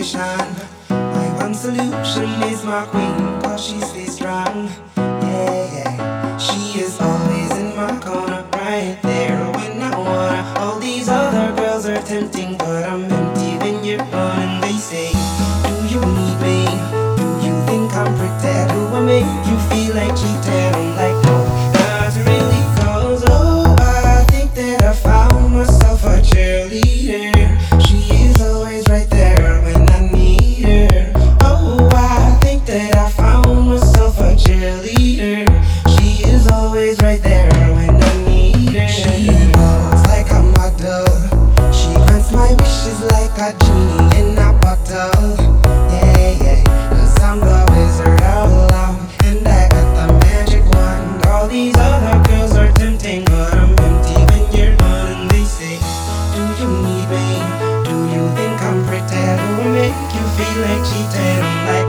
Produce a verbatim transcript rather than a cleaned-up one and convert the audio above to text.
situation. My one solution is my queen, cause she stays strong. Yeah, yeah. She is always in my corner, right there when I wanna. All these other girls are tempting, but I'm empty when you're gone. And they say, do you need me? Do you think I'm pretend? Do I make you feel like cheating? I'm like, no, not really, cause oh, I think that I found myself a cheerleader. She is always right there when I need her. Oh, I think that I found myself a cheerleader. She is always right there when I need her. She looks like a model. She grants my wishes like a genie in a bottle. Yeah, yeah, cause I'm the wizard of love, and I got the magic wand. All these other girls are tempting, but I'm empty when you're gone. And they say, do you need me? Do you think I'm pretend? Do I make you feel like cheating? I'm like,